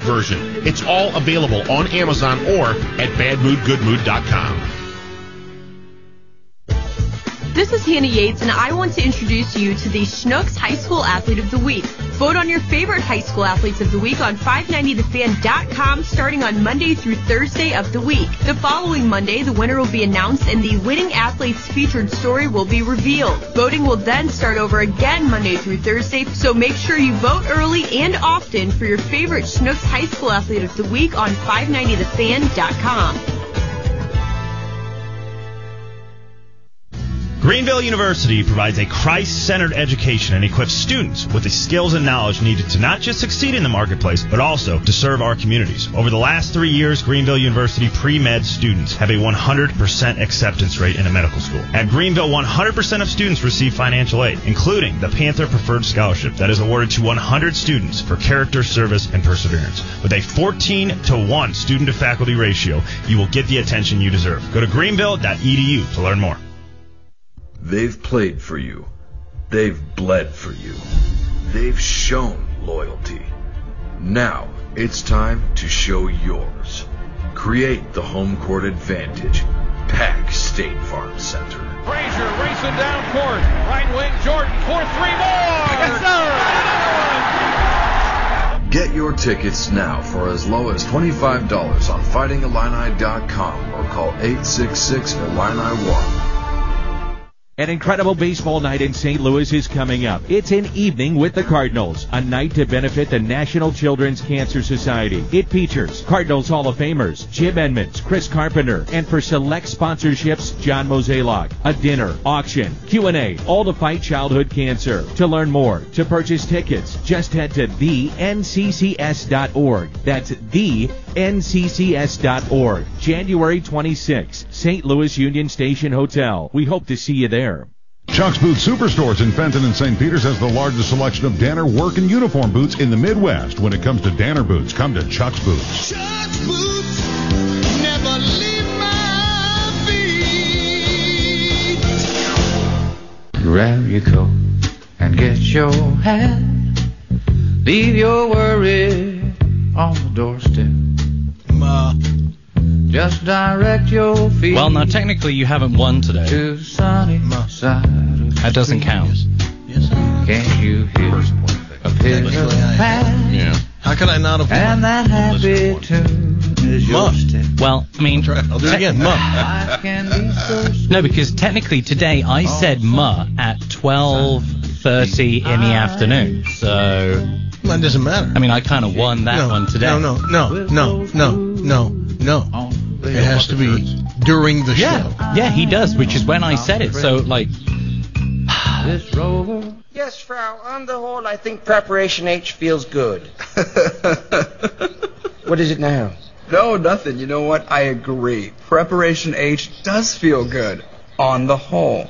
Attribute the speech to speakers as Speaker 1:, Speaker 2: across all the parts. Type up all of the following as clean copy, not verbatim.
Speaker 1: version. It's all available on Amazon or at badmoodgoodmood.com.
Speaker 2: This is Hannah Yates, and I want to introduce you to the Schnucks High School Athlete of the Week. Vote on your favorite high school athletes of the week on 590thefan.com starting on Monday through Thursday of the week. The following Monday, the winner will be announced and the winning athlete's featured story will be revealed. Voting will then start over again Monday through Thursday, so make sure you vote early and often for your favorite Schnucks High School Athlete of the Week on 590thefan.com.
Speaker 3: Greenville University provides a Christ-centered education and equips students with the skills and knowledge needed to not just succeed in the marketplace, but also to serve our communities. Over the last 3 years, Greenville University pre-med students have a 100% acceptance rate in a medical school. At Greenville, 100% of students receive financial aid, including the Panther Preferred Scholarship that is awarded to 100 students for character, service, and perseverance. With a 14-to-1 student-to-faculty ratio, you will get the attention you deserve. Go to greenville.edu to learn more.
Speaker 4: They've played for you. They've bled for you. They've shown loyalty. Now it's time to show yours. Create the home court advantage. Pack State Farm Center.
Speaker 5: Frazier racing down court. Right wing Jordan for 3 more. Yes, sir.
Speaker 4: Get your tickets now for as low as $25 on FightingIllini.com or call 866-ILLINI-1.
Speaker 6: An incredible baseball night in St. Louis is coming up. It's an evening with the Cardinals, a night to benefit the National Children's Cancer Society. It features Cardinals Hall of Famers Jim Edmonds, Chris Carpenter, and for select sponsorships, John Mozeliak. A dinner, auction, Q&A, all to fight childhood cancer. To learn more, to purchase tickets, just head to thenccs.org. That's thenccs.org. January 26th, St. Louis Union Station Hotel. We hope to see you there.
Speaker 7: Chuck's Boots Superstores in Fenton and St. Peters has the largest selection of Danner work and uniform boots in the Midwest. When it comes to Danner boots, come to Chuck's Boots.
Speaker 8: Chuck's Boots never leave my feet.
Speaker 9: Grab your coat and get your hat. Leave your worry on the doorstep. Just direct your feet.
Speaker 10: Well, now technically you haven't won today.
Speaker 9: To sunny side of
Speaker 10: that doesn't count.
Speaker 8: Yes,
Speaker 9: can't you hear a pitter pat?
Speaker 10: Yeah.
Speaker 8: How could I not have won?
Speaker 9: And that happy tune is your step.
Speaker 10: Well, I mean,
Speaker 8: I'll do it again.
Speaker 9: I can be so
Speaker 10: no, because technically today I said muh at 12:30 in the afternoon. So
Speaker 8: that doesn't matter.
Speaker 10: I mean, I kind of won that one today.
Speaker 8: No. It has to be during the show.
Speaker 10: Yeah, he does, which is when I said it. So, like...
Speaker 9: This rover.
Speaker 11: Yes, Frau. On the whole, I think Preparation H feels good. What is it now?
Speaker 12: No, nothing. You know what? I agree. Preparation H does feel good. On the whole.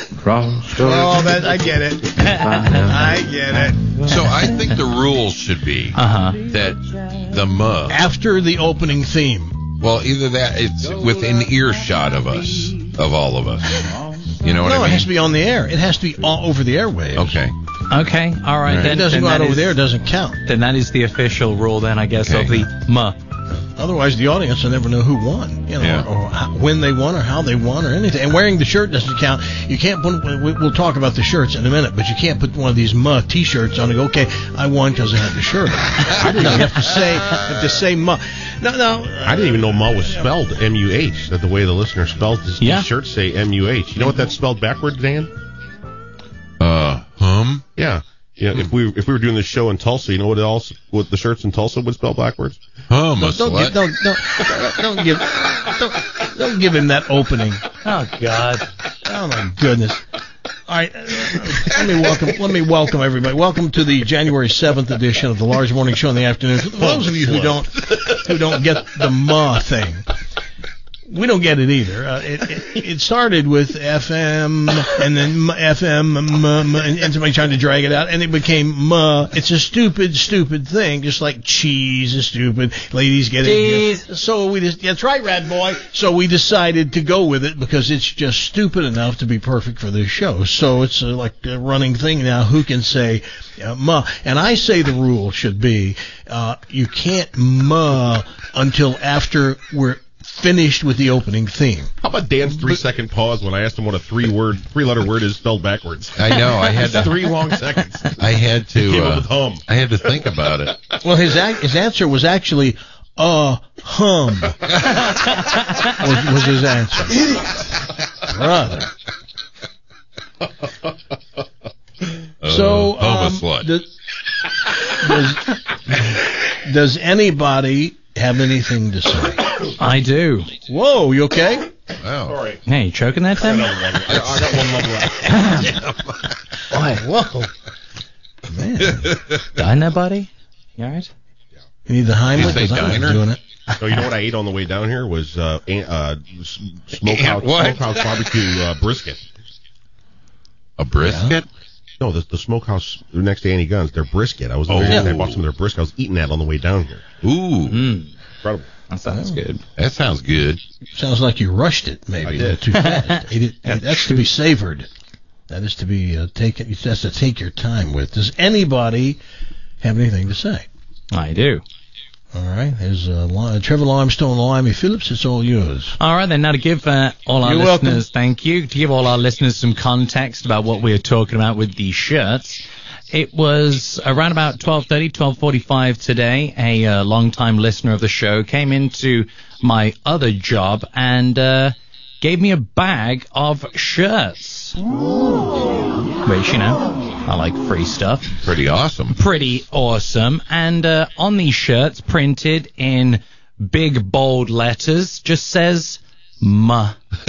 Speaker 8: I get it. I get it.
Speaker 13: So I think the rules should be that the muh
Speaker 8: after the opening theme.
Speaker 13: Well, either that it's within earshot of us, of all of us. You know what I mean?
Speaker 8: No, it has to be on the air. It has to be all over the airwaves.
Speaker 13: Okay.
Speaker 10: Okay. All right.
Speaker 8: Then, it doesn't go out over there. It doesn't count.
Speaker 10: Then that is the official rule. Then I guess of the muh.
Speaker 8: Otherwise, the audience will never know who won, or when they won, or how they won, or anything. And wearing the shirt doesn't count. You can't put. We'll talk about the shirts in a minute, but you can't put one of these muh T-shirts on and go, okay, I won because I had the shirt on. No, you have to say muh. No.
Speaker 1: I didn't even know muh was spelled M-U-H. That the way the listener spells this T-shirt say M-U-H. You know what that's spelled backwards, Dan? Yeah. Yeah, if we were doing this show in Tulsa, you know what the shirts in Tulsa would spell backwards?
Speaker 8: Don't give him that opening.
Speaker 10: Oh God.
Speaker 8: Oh my goodness. All right, let me welcome everybody. Welcome to the January 7th edition of the Lars Morning Show in the afternoon. For those of you who don't get the muh thing, We don't get it either. It started with FM and then FM and somebody tried to drag it out and it became muh. It's a stupid thing, just like cheese is stupid. Ladies get it. So that's right, Rad Boy. So we decided to go with it because it's just stupid enough to be perfect for this show. So it's like a running thing now. Who can say muh? And I say the rule should be you can't muh until after we're finished with the opening theme.
Speaker 1: How about Dan's 3-second pause when I asked him what a three-letter word is spelled baccwards?
Speaker 13: I know. I had to
Speaker 1: 3 long seconds.
Speaker 13: I had to.
Speaker 1: Came up with hum.
Speaker 13: I had to think about it.
Speaker 8: Well, his answer was actually hum. was his answer. Brother. So does anybody have anything to say?
Speaker 10: I do.
Speaker 8: Whoa, you okay?
Speaker 13: Wow.
Speaker 1: Sorry.
Speaker 10: Hey, you choking that Tim?
Speaker 1: I got one left.
Speaker 10: Why?
Speaker 8: Whoa. Man.
Speaker 10: Diner, buddy? You alright?
Speaker 8: You need the Heimlich?
Speaker 13: Did you say diner?
Speaker 8: Doing it.
Speaker 1: So you know what I ate on the way down here was smokehouse barbecue brisket.
Speaker 13: A brisket?
Speaker 1: Yeah. No, the smokehouse next to Annie Gunn's, their brisket. I was there and I bought some of their brisket. I was eating that on the way down here.
Speaker 13: Ooh.
Speaker 1: Incredible.
Speaker 10: That sounds good.
Speaker 13: That sounds good.
Speaker 8: Sounds like you rushed it, maybe.
Speaker 1: I did.
Speaker 8: Too fast. That's to be savored. That is to be taken. That's to take your time with. Does anybody have anything to say?
Speaker 10: I do.
Speaker 8: All right. There's Trevor Limestone, Limey Phillips. It's all yours.
Speaker 10: All right, then. Now to give all our
Speaker 8: You're
Speaker 10: listeners,
Speaker 8: welcome.
Speaker 10: thank you, to give all our listeners some context about what we are talking about with these shirts. It was around about 12:30, 12:45 today. A long-time listener of the show came into my other job and gave me a bag of shirts. Which, you know, I like free stuff.
Speaker 13: Pretty awesome.
Speaker 10: Pretty awesome. And on these shirts, printed in big, bold letters, just says, muh.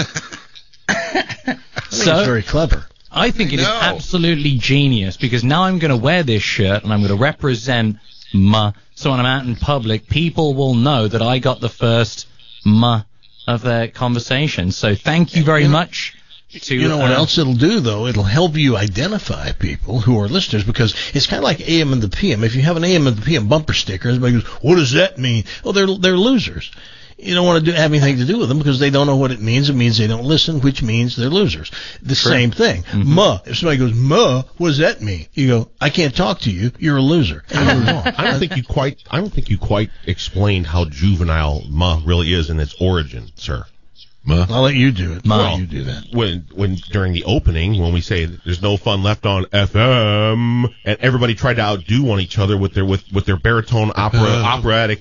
Speaker 8: So, it's very clever.
Speaker 10: I think it is absolutely genius because now I'm going to wear this shirt and I'm going to represent muh. So when I'm out in public, people will know that I got the first muh of their conversation. So thank you very much.
Speaker 8: You know what else it'll do, though? It'll help you identify people who are listeners because it's kind of like AM and the PM. If you have an AM and the PM bumper sticker, everybody goes, what does that mean? Well, they're losers. You don't want to have anything to do with them because they don't know what it means. It means they don't listen, which means they're losers. The same thing. Mm-hmm. Muh. If somebody goes, muh, what does that mean? You go, I can't talk to you. You're a loser.
Speaker 1: I don't think you quite explained how juvenile muh really is in its origin, sir.
Speaker 8: Muh. I'll let you do it.
Speaker 1: Well,
Speaker 8: you do that.
Speaker 1: When during the opening, when we say there's no fun left on FM, and everybody tried to outdo one each other with their baritone operatic,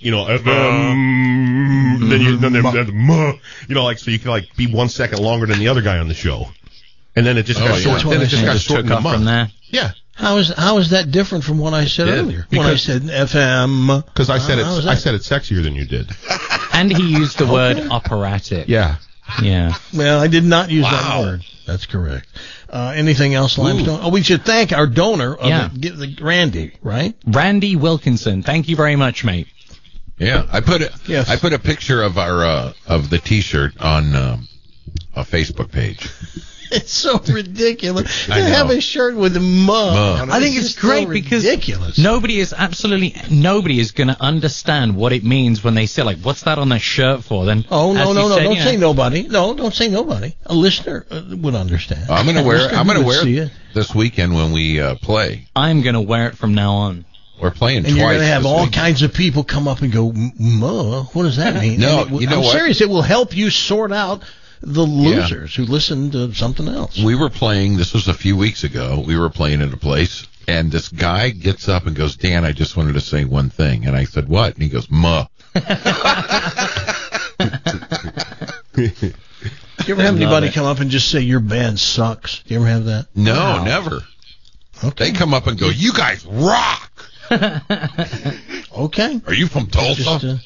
Speaker 1: FM. Then muh, like so you can like be 1 second longer than the other guy on the show, and then it just got short. Then it just got shortened to muh.
Speaker 10: From there.
Speaker 1: Yeah.
Speaker 8: How is that different from what I said earlier? When I said FM.
Speaker 1: Because I said it sexier than you did.
Speaker 10: And he used the word operatic.
Speaker 1: Yeah.
Speaker 10: Yeah.
Speaker 8: Well, I did not use that word. That's correct. Anything else, Limestone? Oh, we should thank our donor of the Randy, right?
Speaker 10: Randy Wilkinson. Thank you very much, mate.
Speaker 13: Yeah, I put a picture of our of the T-shirt on a Facebook page.
Speaker 8: It's so ridiculous. They have a shirt with a muh.
Speaker 10: I think it's great because nobody is going to understand what it means when they say, like, what's that on the shirt for? Then
Speaker 8: no. Don't say nobody. No, don't say nobody. A listener would understand.
Speaker 13: I'm going to wear it this weekend when we play.
Speaker 10: I'm going to wear it from now on.
Speaker 13: We're playing
Speaker 8: and
Speaker 13: twice.
Speaker 8: You're going to have all kinds of people come up and go, muh, what does that mean?
Speaker 13: No,
Speaker 8: I'm serious. It will help you sort out the losers who listen to something else.
Speaker 13: We were playing, this was a few weeks ago, we were playing at a place, and this guy gets up and goes, Dan, I just wanted to say one thing. And I said, what? And he goes, muh.
Speaker 8: Do you ever have anybody come up and just say, your band sucks? Do you ever have that?
Speaker 13: No, never. Okay. They come up and go, you guys rock!
Speaker 8: Okay.
Speaker 13: Are you from Tulsa?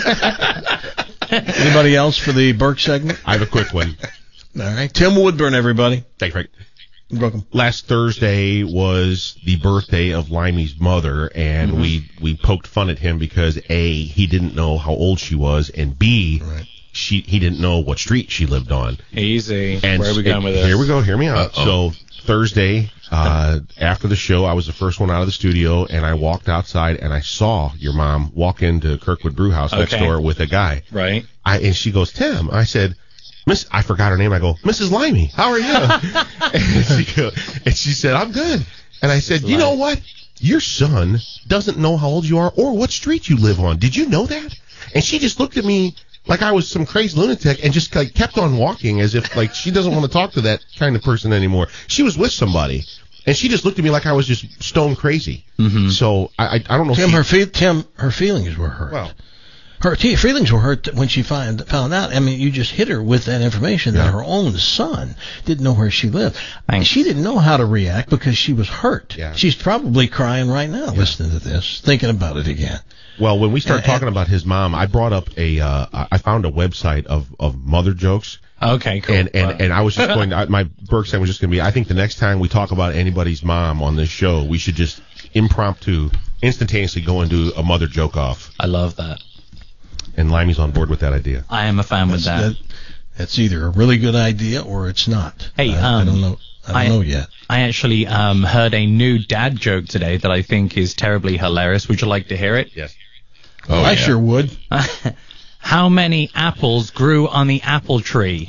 Speaker 8: Anybody else for the Burke segment?
Speaker 1: I have a quick one.
Speaker 8: All right. Tim Woodburn, everybody.
Speaker 1: Thanks, Frank.
Speaker 8: You're welcome.
Speaker 1: Last Thursday was the birthday of Limey's mother, and we poked fun at him because, A, he didn't know how old she was, and B, he didn't know what street she lived on.
Speaker 10: Easy.
Speaker 1: And
Speaker 10: where are we going with this?
Speaker 1: Here we go. Hear me out. So Thursday, after the show, I was the first one out of the studio, and I walked outside, and I saw your mom walk into Kirkwood Brew House next door with a guy.
Speaker 10: Right.
Speaker 1: And she goes, Tim. I said, I forgot her name. I go, Mrs. Limey, how are you? and she said, I'm good. And I said, you know what? Your son doesn't know how old you are or what street you live on. Did you know that? And she just looked at me like I was some crazy lunatic and just kept on walking as if she doesn't want to talk to that kind of person anymore. She was with somebody, and she just looked at me like I was just stone crazy. Mm-hmm. So I don't know.
Speaker 8: Tim, her feelings were hurt.
Speaker 1: Well,
Speaker 8: her feelings were hurt when she found out. I mean, you just hit her with that information that her own son didn't know where she lived. And she didn't know how to react because she was hurt.
Speaker 1: Yeah.
Speaker 8: She's probably crying right now listening to this, thinking about it again.
Speaker 1: Well, when we started talking about his mom, I brought up I found a website of mother jokes.
Speaker 10: Okay, cool.
Speaker 1: And I was just going to, my Burke segment was just going to be, I think the next time we talk about anybody's mom on this show, we should just instantaneously go and do a mother joke off.
Speaker 10: I love that.
Speaker 1: And Limey's on board with that idea.
Speaker 10: I am a fan with that.
Speaker 8: That's either a really good idea or it's not.
Speaker 10: Hey,
Speaker 8: I don't know. I don't know yet.
Speaker 10: I actually heard a new dad joke today that I think is terribly hilarious. Would you like to hear it?
Speaker 1: Yes.
Speaker 8: Oh, I sure would.
Speaker 10: How many apples grew on the apple tree?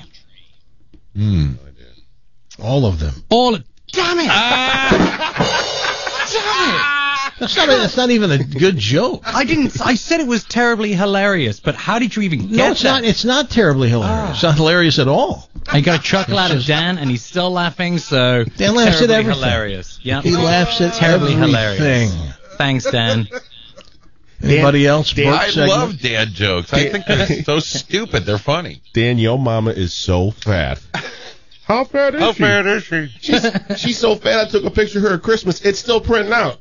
Speaker 8: All of them.
Speaker 10: Damn it!
Speaker 8: That's not even a good joke.
Speaker 10: I said it was terribly hilarious, but how did you even get
Speaker 8: it's
Speaker 10: that?
Speaker 8: Not. It's not terribly hilarious. It's not hilarious at all.
Speaker 10: I got a chuckle out of Dan, and he's still laughing. So
Speaker 8: Dan laughs at everything.
Speaker 10: Hilarious. Yeah.
Speaker 8: He laughs at
Speaker 10: terribly
Speaker 8: everything.
Speaker 10: Hilarious. Thanks, Dan.
Speaker 8: Anybody else?
Speaker 13: I love dad jokes. I think they're so stupid. They're funny.
Speaker 1: Dan, your mama is so fat. How fat is she? She's so fat, I took a picture of her at Christmas. It's still printing out.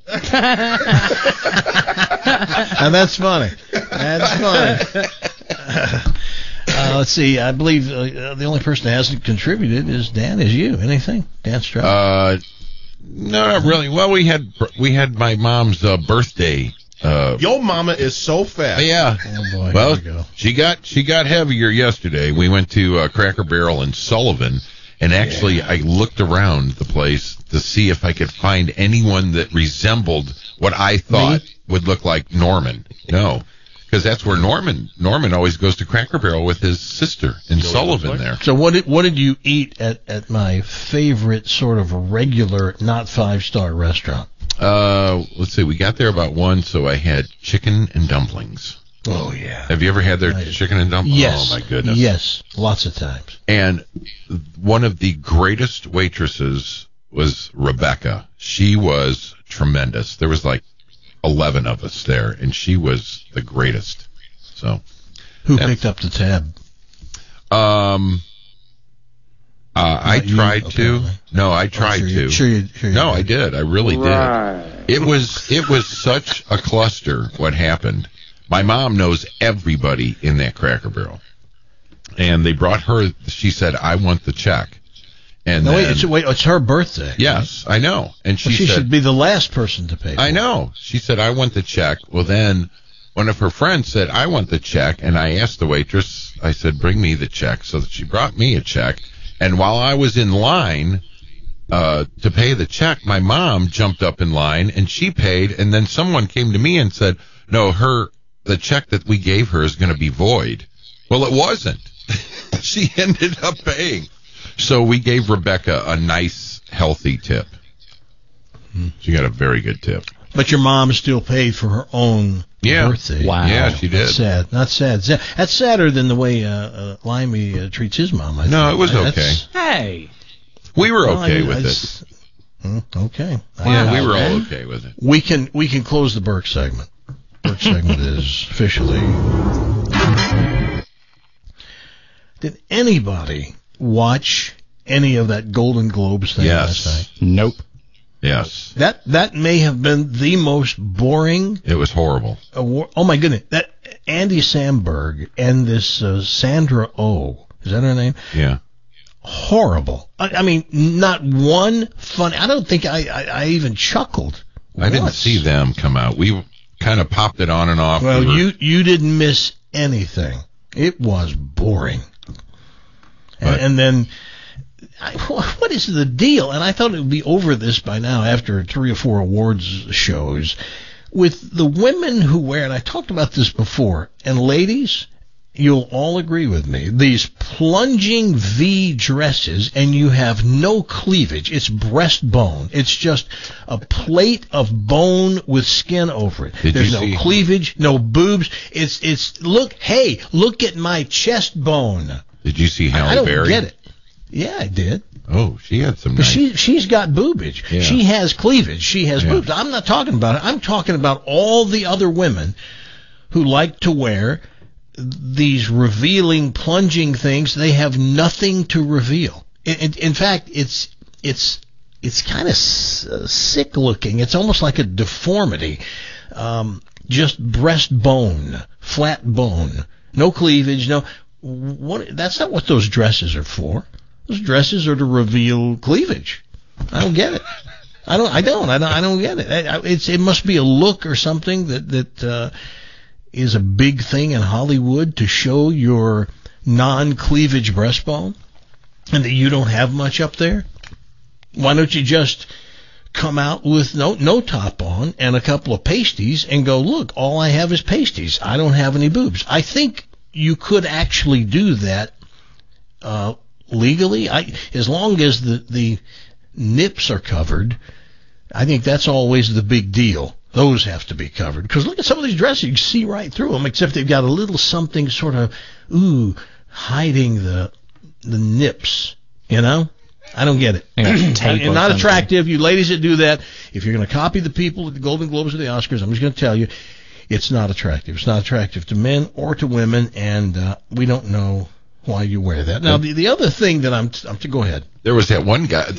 Speaker 8: And that's funny. That's funny. Let's see. I believe the only person that hasn't contributed is Dan. Is you? Anything? Dan Stroud?
Speaker 13: No, not really. Well, we had my mom's birthday.
Speaker 1: Your mama is so fat.
Speaker 13: Yeah.
Speaker 8: Oh boy.
Speaker 13: Well,
Speaker 8: here we go.
Speaker 13: she got heavier yesterday. We went to Cracker Barrel in Sullivan, and actually I looked around the place to see if I could find anyone that resembled what I thought would look like Norman. No, because that's where Norman always goes to Cracker Barrel with his sister in Sullivan there.
Speaker 8: So what did you eat at my favorite sort of regular, not 5-star restaurant?
Speaker 13: Let's see. We got there about 1, so I had chicken and dumplings.
Speaker 8: Oh, yeah.
Speaker 13: Have you ever had their chicken and dumplings?
Speaker 8: Yes.
Speaker 13: Oh, my goodness.
Speaker 8: Yes, lots of times.
Speaker 13: And one of the greatest waitresses was Rebecca. She was tremendous. There was like 11 of us there, and she was the greatest. So,
Speaker 8: who picked up the tab?
Speaker 13: I tried to. No, I tried to.
Speaker 8: Sure you
Speaker 13: no, I did. I really did. It was such a cluster what happened. My mom knows everybody in that Cracker Barrel. And they brought her, she said, I want the check. And
Speaker 8: it's her birthday.
Speaker 13: Yes, I know. And she said,
Speaker 8: should be the last person to pay.
Speaker 13: I know. She said, I want the check. Well, then one of her friends said, I want the check. And I asked the waitress, I said, bring me the check. So she brought me a check. And while I was in line to pay the check, my mom jumped up in line and she paid. And then someone came to me and said, no, the check that we gave her is going to be void. Well, it wasn't. She ended up paying. So we gave Rebecca a nice, healthy tip. She got a very good tip.
Speaker 8: But your mom still paid for her own birthday.
Speaker 10: Wow.
Speaker 13: Yeah, she did.
Speaker 8: That's sad. Not sad. That's sadder than the way Limey treats his mom. I think.
Speaker 13: No, it was okay.
Speaker 10: Hey.
Speaker 13: We were okay with it.
Speaker 8: Okay.
Speaker 13: Yeah, we were all okay with it.
Speaker 8: We can close the Burke segment. Burke segment is officially. Did anybody watch any of that Golden Globes thing last night?
Speaker 10: Nope.
Speaker 13: Yes.
Speaker 8: That may have been the most boring.
Speaker 13: It was horrible.
Speaker 8: Oh my goodness! That Andy Samberg and this Sandra Oh, is that her name?
Speaker 13: Yeah.
Speaker 8: Horrible. I mean, not one funny. I don't think I even chuckled.
Speaker 13: I didn't see them come out. We kind of popped it on and off.
Speaker 8: Well, you didn't miss anything. It was boring. And then, what is the deal? And I thought it would be over this by now after 3 or 4 awards shows with the women who wear, and I talked about this before, and ladies, you'll all agree with me, these plunging V dresses, and you have no cleavage. It's breastbone. It's just a plate of bone with skin over it. There's no cleavage, no boobs. It's look at my chest bone.
Speaker 13: Did you see Halle Berry?
Speaker 8: I don't get it. Yeah, I did.
Speaker 13: Oh, she had some nice...
Speaker 8: She's got boobage. Yeah. She has cleavage. She has boobs. I'm not talking about it. I'm talking about all the other women who like to wear these revealing, plunging things. They have nothing to reveal. In fact, it's kind of sick looking. It's almost like a deformity. Just breastbone, flat bone, no cleavage, no... That's not what those dresses are for. Those dresses are to reveal cleavage. I don't get it. I don't get it. It must be a look or something that is a big thing in Hollywood to show your non-cleavage breastbone, and that you don't have much up there. Why don't you just come out with no top on and a couple of pasties and go, look, all I have is pasties. I don't have any boobs. I think you could actually do that legally. As long as the nips are covered, I think that's always the big deal. Those have to be covered. Because look at some of these dresses, you can see right through them, except they've got a little something sort of, hiding the nips, you know? I don't get it. And not attractive. You ladies that do that, if you're going to copy the people at the Golden Globes or the Oscars, I'm just going to tell you, it's not attractive. It's not attractive to men or to women, and we don't know why you wear that. Now, the other thing that I'm to go ahead.
Speaker 13: There was that one guy,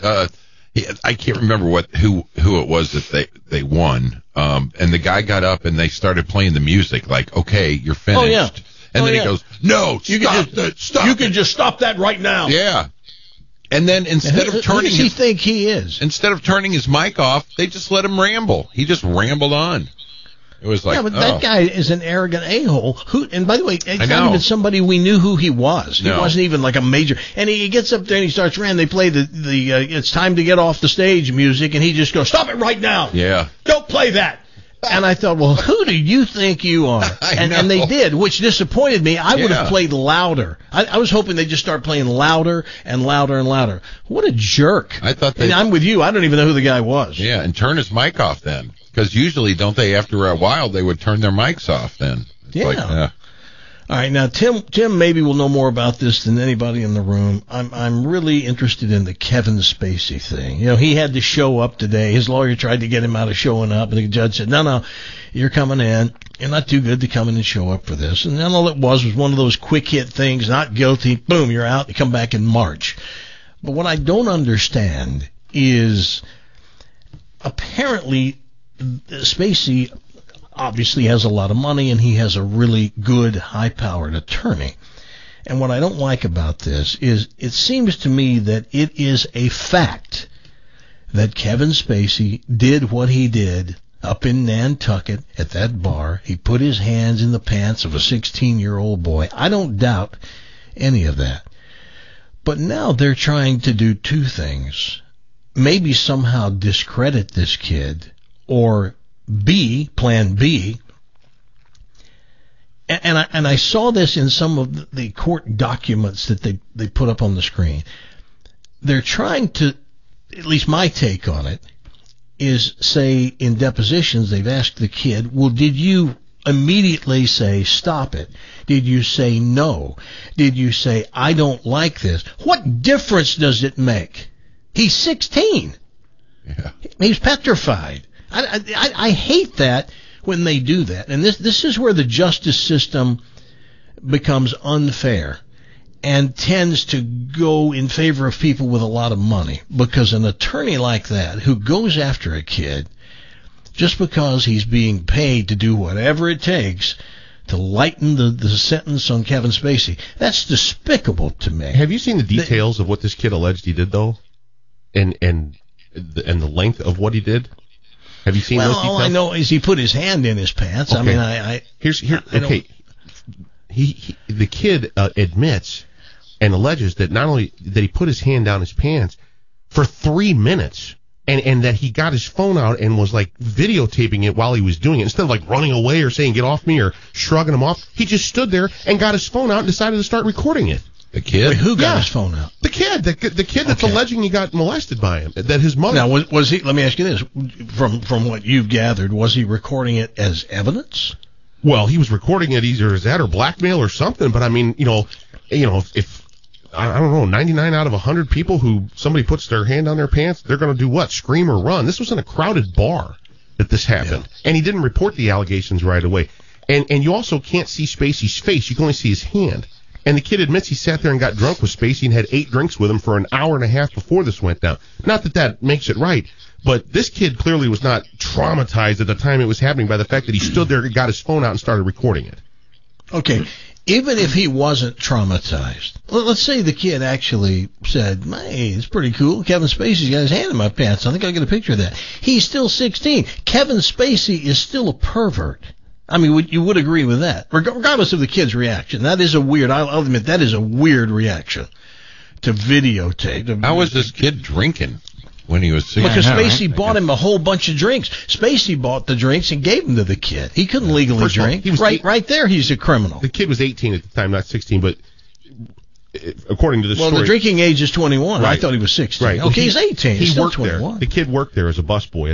Speaker 13: I can't remember who it was that they won, and the guy got up and they started playing the music, like, okay, you're finished.
Speaker 8: Oh, yeah.
Speaker 13: And then he goes, no, stop.
Speaker 8: You can just stop that right now.
Speaker 13: Yeah. And then instead of turning
Speaker 8: who does he think he is?
Speaker 13: Instead of turning his mic off, they just let him ramble. He just rambled on. It was like,
Speaker 8: that guy is an arrogant a-hole. And by the way, it's not even somebody we knew who he was. He wasn't even like a major. And he gets up there and he starts ranting. They play the it's time to get off the stage music, and he just goes, stop it right now.
Speaker 13: Yeah.
Speaker 8: Don't play that. And I thought, well, who do you think you are? And they did, which disappointed me. I would have played louder. I was hoping they'd just start playing louder and louder and louder. What a jerk. And I'm with you. I don't even know who the guy was.
Speaker 13: Yeah, and turn his mic off then. Because usually, don't they, after a while, they would turn their mics off then.
Speaker 8: All right, now, Tim maybe will know more about this than anybody in the room. I'm really interested in the Kevin Spacey thing. You know, he had to show up today. His lawyer tried to get him out of showing up, and the judge said, no, you're coming in. You're not too good to come in and show up for this. And then all it was one of those quick-hit things, not guilty, boom, you're out, you come back in March. But what I don't understand is apparently Spacey obviously has a lot of money, and he has a really good, high-powered attorney. And what I don't like about this is it seems to me that it is a fact that Kevin Spacey did what he did up in Nantucket at that bar. He put his hands in the pants of a 16-year-old boy. I don't doubt any of that. But now they're trying to do two things. Maybe somehow discredit this kid, or plan B, and I saw this in some of the court documents that they put up on the screen. They're trying to, at least my take on it, is say in depositions they've asked the kid, well, did you immediately say, stop it? Did you say no? Did you say, I don't like this? What difference does it make? He's 16.
Speaker 13: Yeah.
Speaker 8: He's petrified. I hate that when they do that. And this is where the justice system becomes unfair and tends to go in favor of people with a lot of money. Because an attorney like that, who goes after a kid just because he's being paid to do whatever it takes to lighten the sentence on Kevin Spacey, that's despicable to me.
Speaker 1: Have you seen the details of what this kid alleged he did, though? And the length of what he did? Have you seen those details?
Speaker 8: All I know is he put his hand in his pants.
Speaker 1: Okay.
Speaker 8: I mean,
Speaker 1: he the kid admits and alleges that not only that he put his hand down his pants for 3 minutes, and that he got his phone out and was like videotaping it while he was doing it, instead of like running away or saying get off me or shrugging him off. He just stood there and got his phone out and decided to start recording it.
Speaker 13: The kid?
Speaker 8: Wait, who got his phone out?
Speaker 1: The kid. The kid that's alleging he got molested by him. That his mother.
Speaker 8: Now, was he? Let me ask you this: from what you've gathered, was he recording it as evidence?
Speaker 1: Well, he was recording it either as that or blackmail or something. But I mean, if I don't know, 99 out of 100 people who somebody puts their hand on their pants, they're going to do what? Scream or run. This was in a crowded bar that this happened, and he didn't report the allegations right away. And you also can't see Spacey's face; you can only see his hand. And the kid admits he sat there and got drunk with Spacey and had 8 drinks with him for an hour and a half before this went down. Not that makes it right, but this kid clearly was not traumatized at the time it was happening by the fact that he stood there, got his phone out, and started recording it.
Speaker 8: Okay, even if he wasn't traumatized, let's say the kid actually said, hey, it's pretty cool. Kevin Spacey's got his hand in my pants. I think I'll get a picture of that. He's still 16. Kevin Spacey is still a pervert. I mean, you would agree with that, regardless of the kid's reaction. That is I'll admit, that is a weird reaction to videotape.
Speaker 13: How was this kid drinking when he was 16?
Speaker 8: Because Spacey bought him a whole bunch of drinks. Spacey bought the drinks and gave them to the kid. He couldn't legally drink. He was right there, he's a criminal.
Speaker 1: The kid was 18 at the time, not 16, but according to the story...
Speaker 8: Well, the drinking age is 21. Right. I thought he was 16.
Speaker 1: Right.
Speaker 8: Okay, he's 18. He's still
Speaker 1: worked
Speaker 8: 21.
Speaker 1: there. The kid worked there as a busboy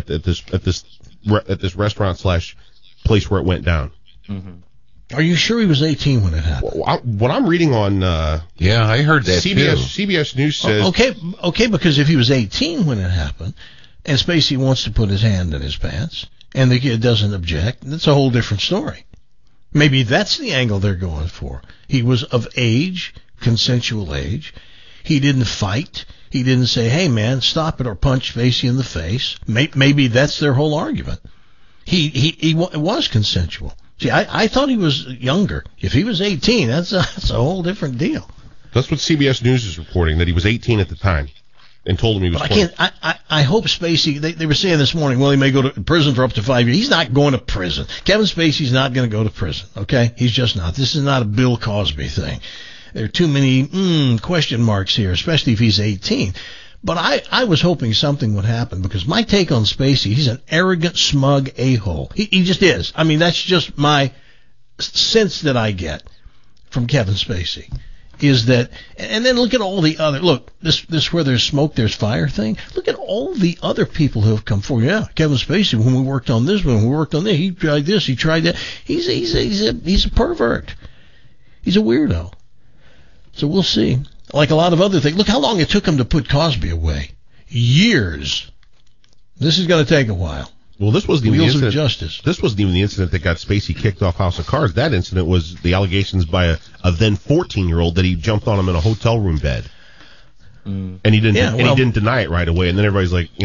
Speaker 1: at this restaurant / place where it went down.
Speaker 8: Mm-hmm. Are you sure he was 18 when it happened?
Speaker 1: What I'm reading on
Speaker 13: yeah, I heard that
Speaker 1: CBS News says...
Speaker 8: Okay, because if he was 18 when it happened, and Spacey wants to put his hand in his pants, and the kid doesn't object, that's a whole different story. Maybe that's the angle they're going for. He was of age, consensual age. He didn't fight. He didn't say, hey, man, stop it, or punch Spacey in the face. Maybe that's their whole argument. It was consensual. See, I thought he was younger. If he was 18, that's a whole different deal.
Speaker 1: That's what CBS News is reporting, that he was 18 at the time and told him he was 20.
Speaker 8: I hope Spacey, they were saying this morning, well, he may go to prison for up to 5 years. He's not going to prison. Kevin Spacey's not going to go to prison, okay? He's just not. This is not a Bill Cosby thing. There are too many question marks here, especially if he's 18. But I was hoping something would happen, because my take on Spacey, he's an arrogant, smug a-hole. He just is. I mean, that's just my sense that I get from Kevin Spacey. Is that, and then look at all the other, this where there's smoke, there's fire thing. Look at all the other people who have come forward. Yeah, Kevin Spacey, when we worked on this, when we worked on that, he tried this, he tried that. He's a pervert. He's a weirdo. So we'll see. Like a lot of other things. Look how long it took him to put Cosby away. Years. This is going to take a while.
Speaker 1: Well, this wasn't even the incident.
Speaker 8: Of justice.
Speaker 1: This wasn't even the incident that got Spacey kicked off House of Cards. That incident was the allegations by a then 14-year-old that he jumped on him in a hotel room bed, and he didn't. He didn't deny it right away. And then everybody's like,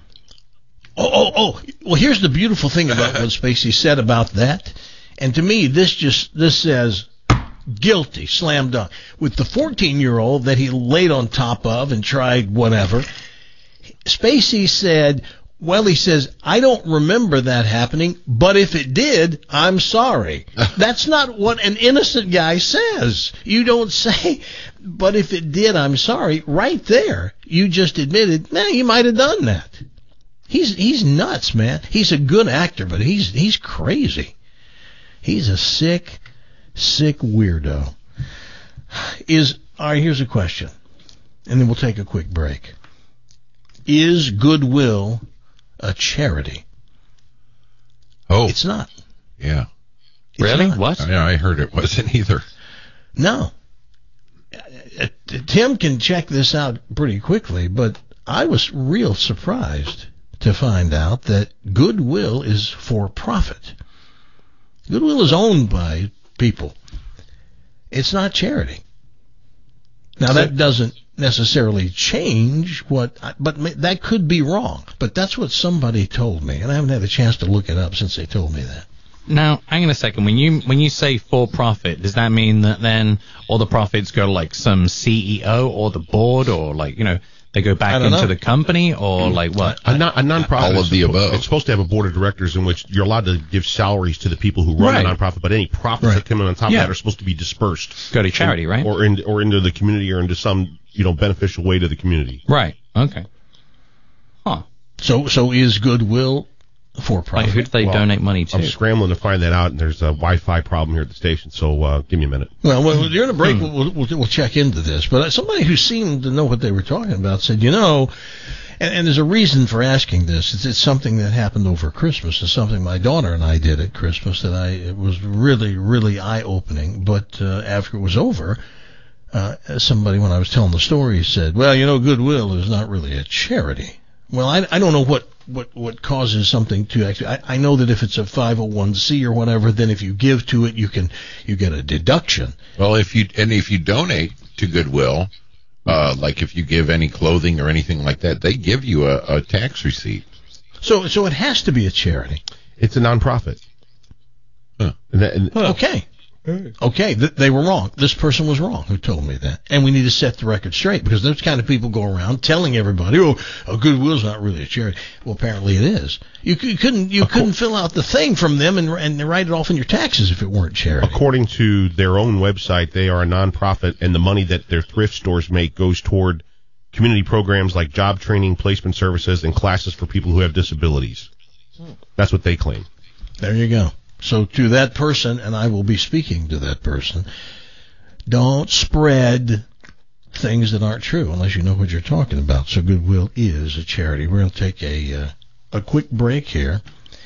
Speaker 8: Well, here's the beautiful thing about what Spacey said about that. And to me, this says guilty, slam dunk. With the 14-year-old that he laid on top of and tried whatever, Spacey said, well, he says, I don't remember that happening, but if it did, I'm sorry. That's not what an innocent guy says. You don't say, but if it did, I'm sorry. Right there, you just admitted, you might have done that. He's nuts, man. He's a good actor, but he's crazy. He's a sick weirdo. All right, here's a question, and then we'll take a quick break. Is Goodwill a charity?
Speaker 13: Oh.
Speaker 8: It's not.
Speaker 13: Yeah.
Speaker 10: Really?
Speaker 8: Not.
Speaker 10: What?
Speaker 13: Yeah, I heard it wasn't either.
Speaker 8: No. Tim can check this out pretty quickly, but I was real surprised to find out that Goodwill is for profit. Goodwill is owned by people. It's not charity. Now, that doesn't necessarily change but that could be wrong. But that's what somebody told me, and I haven't had a chance to look it up since they told me that.
Speaker 10: Now, hang on a second. When you say for profit, does that mean that then all the profits go to like some CEO or the board, or like, They go back into the company, or like what?
Speaker 1: A nonprofit.
Speaker 13: All of the above.
Speaker 1: It's supposed to have a board of directors in which you're allowed to give salaries to the people who run the nonprofit, but any profits that come in on top of that are supposed to be dispersed.
Speaker 10: Go to charity, right?
Speaker 1: Or into the community, or into some beneficial way to the community.
Speaker 10: Right. Okay. Huh.
Speaker 8: So is Goodwill for profit?
Speaker 10: Like, who do they donate money to?
Speaker 1: I'm scrambling to find that out, and there's a Wi-Fi problem here at the station, so give me a minute.
Speaker 8: Well, during the break, we'll check into this. But somebody who seemed to know what they were talking about said, and there's a reason for asking this. It's something that happened over Christmas. It's something my daughter and I did at Christmas that it was really, really eye-opening. But after it was over, somebody, when I was telling the story, said, well, Goodwill is not really a charity. Well, I don't know what causes something to actually. I know that if it's a 501c or whatever, then if you give to it, you get a deduction.
Speaker 13: Well, if you donate to Goodwill, like if you give any clothing or anything like that, they give you a tax receipt.
Speaker 8: So it has to be a charity.
Speaker 1: It's a nonprofit.
Speaker 13: Huh.
Speaker 8: Okay. Okay, they were wrong. This person was wrong who told me that. And we need to set the record straight, because those kind of people go around telling everybody, Goodwill's not really a charity. Well, apparently it is. You couldn't fill out the thing from them and write it off in your taxes if it weren't charity.
Speaker 1: According to their own website, they are a nonprofit, and the money that their thrift stores make goes toward community programs like job training, placement services, and classes for people who have disabilities. That's what they claim.
Speaker 8: There you go. So to that person, and I will be speaking to that person, don't spread things that aren't true unless you know what you're talking about. So Goodwill is a charity. We're going to take a quick break here.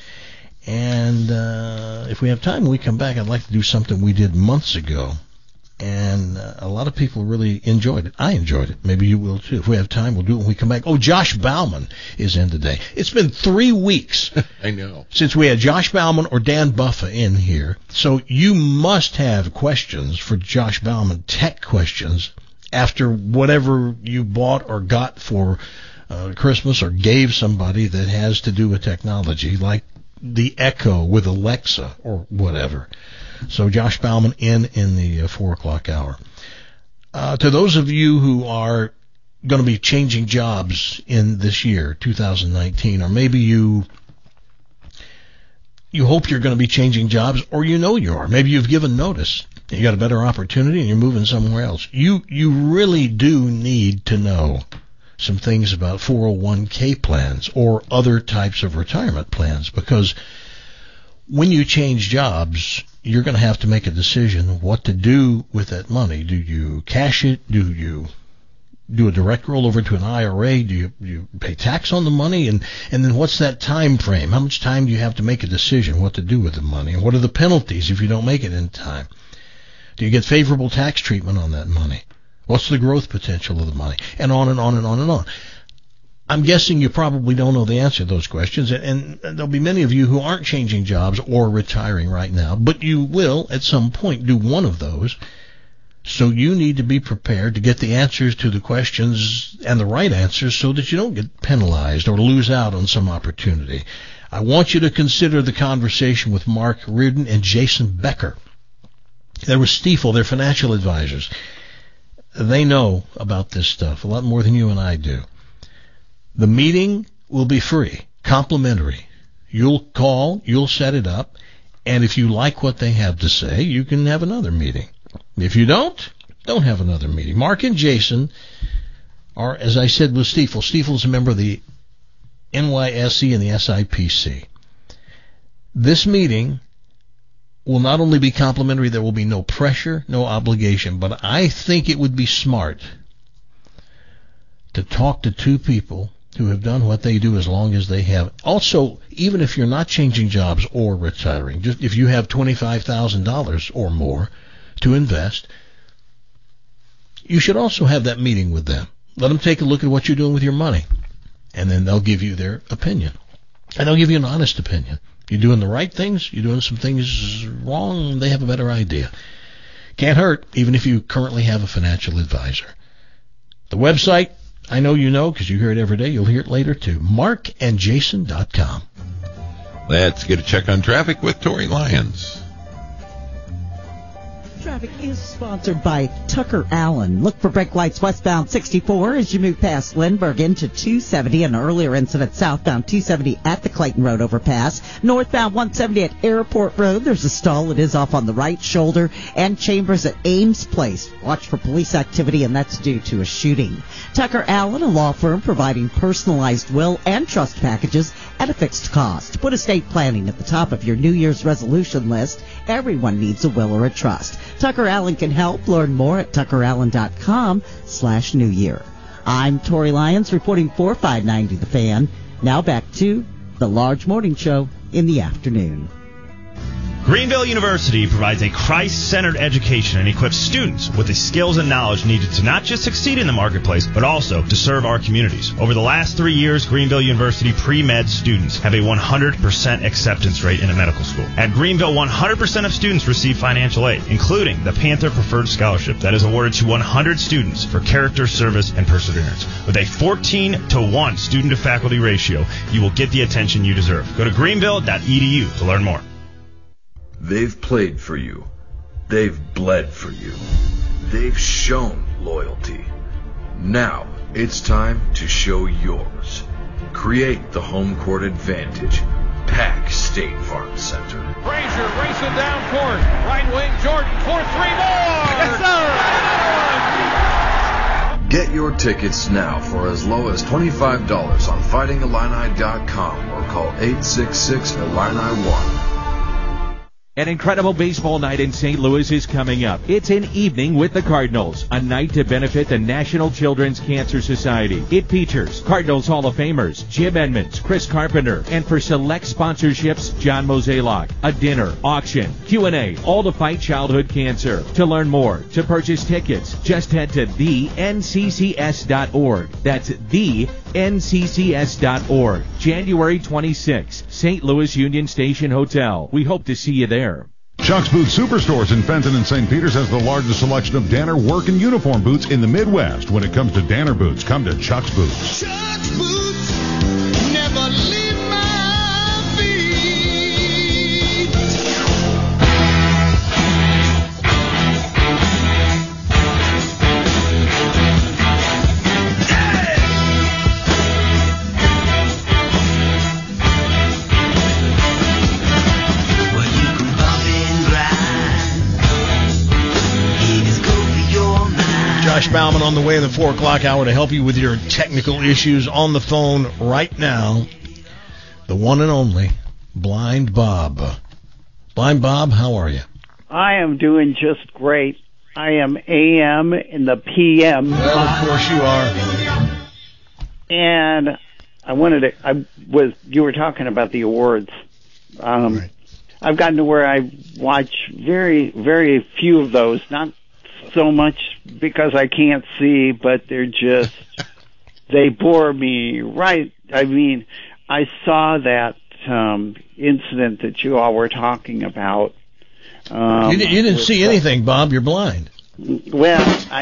Speaker 8: And if we have time when we come back, I'd like to do something we did months ago. And a lot of people really enjoyed it. I enjoyed it. Maybe you will too. If we have time, we'll do it when we come back. Oh, Josh Bauman is in today. It's been 3 weeks
Speaker 13: I know,
Speaker 8: since we had Josh Bauman or Dan Buffa in here. So you must have questions for Josh Bauman, tech questions, after whatever you bought or got for Christmas or gave somebody that has to do with technology, like the Echo with Alexa or whatever. So Josh Bauman in the 4 o'clock hour. To those of you who are going to be changing jobs in this year, 2019, or maybe you hope you're going to be changing jobs, or you are. Maybe you've given notice. You got a better opportunity and you're moving somewhere else. You really do need to know some things about 401k plans or other types of retirement plans, because when you change jobs, you're going to have to make a decision what to do with that money. Do you cash it? Do you do a direct rollover to an IRA? Do you pay tax on the money? And then what's that time frame? How much time do you have to make a decision what to do with the money? And what are the penalties if you don't make it in time? Do you get favorable tax treatment on that money? What's the growth potential of the money? And on and on and on and on. I'm guessing you probably don't know the answer to those questions, and there'll be many of you who aren't changing jobs or retiring right now, but you will at some point do one of those. So you need to be prepared to get the answers to the questions and the right answers so that you don't get penalized or lose out on some opportunity. I want you to consider the conversation with Mark Reardon and Jason Becker. They're with Stifel. They're financial advisors. They know about this stuff a lot more than you and I do. The meeting will be free, complimentary. You'll call, you'll set it up, and if you like what they have to say, you can have another meeting. If you don't have another meeting. Mark and Jason are, as I said, with Stifel. Stifel's a member of the NYSE and the SIPC. This meeting will not only be complimentary, there will be no pressure, no obligation, but I think it would be smart to talk to two people who have done what they do as long as they have. Also, even if you're not changing jobs or retiring, just if you have $25,000 or more to invest, you should also have that meeting with them. Let them take a look at what you're doing with your money, and then they'll give you their opinion. And they'll give you an honest opinion. You're doing the right things, you're doing some things wrong, they have a better idea. Can't hurt, even if you currently have a financial advisor. The website, I know you know because you hear it every day. You'll hear it later too. markandjason.com.
Speaker 13: Let's get a check on traffic with Tori Lyons.
Speaker 14: Traffic is sponsored by Tucker Allen. Look for brake lights westbound 64 as you move past Lindbergh into 270. An earlier incident southbound 270 at the Clayton Road overpass. Northbound 170 at Airport Road. There's a stall. It is off on the right shoulder. And Chambers at Ames Place. Watch for police activity, and that's due to a shooting. Tucker Allen, a law firm providing personalized will and trust packages at a fixed cost. Put estate planning at the top of your New Year's resolution list. Everyone needs a will or a trust. Tucker Allen can help. Learn more at tuckerallen.com/New Year. I'm Tori Lyons reporting for 590 The Fan. Now back to the Large Morning Show in the afternoon.
Speaker 3: Greenville University provides a Christ-centered education and equips students with the skills and knowledge needed to not just succeed in the marketplace, but also to serve our communities. Over the last 3 years, Greenville University pre-med students have a 100% acceptance rate in a medical school. At Greenville, 100% of students receive financial aid, including the Panther Preferred Scholarship that is awarded to 100 students for character, service, and perseverance. With a 14-to-1 student-to-faculty ratio, you will get the attention you deserve. Go to greenville.edu to learn more.
Speaker 4: They've played for you. They've bled for you. They've shown loyalty. Now it's time to show yours. Create the home court advantage. Pack State Farm Center.
Speaker 5: Frazier racing down court. Right wing, Jordan for three more. Yes, sir.
Speaker 4: Get your tickets now for as low as $25 on FightingIllini.com or call 866-Illini-1.
Speaker 6: An incredible baseball night in St. Louis is coming up. It's an evening with the Cardinals, a night to benefit the National Children's Cancer Society. It features Cardinals Hall of Famers Jim Edmonds, Chris Carpenter, and for select sponsorships, John Mozeliak. A dinner, auction, Q&A, all to fight childhood cancer. To learn more, to purchase tickets, just head to thenccs.org. That's thenccs.org. January 26th, St. Louis Union Station Hotel. We hope to see you there.
Speaker 7: Chuck's Boots Superstores in Fenton and St. Peters has the largest selection of Danner work and uniform boots in the Midwest. When it comes to Danner boots, come to Chuck's Boots.
Speaker 15: Chuck's Boots never leave my feet.
Speaker 8: Josh Bauman on the way in the 4 o'clock hour to help you with your technical issues. On the phone right now, the one and only Blind Bob. Blind Bob, how are you?
Speaker 16: I am doing just great. I am AM in the PM.
Speaker 8: Well, of course you are.
Speaker 16: And you were talking about the awards.
Speaker 8: Right.
Speaker 16: I've gotten to where I watch very, very few of those, not so much because I can't see, but they bore me right. I mean, I saw that incident that you all were talking about.
Speaker 8: You didn't see anything, Bob. You're blind.
Speaker 16: Well,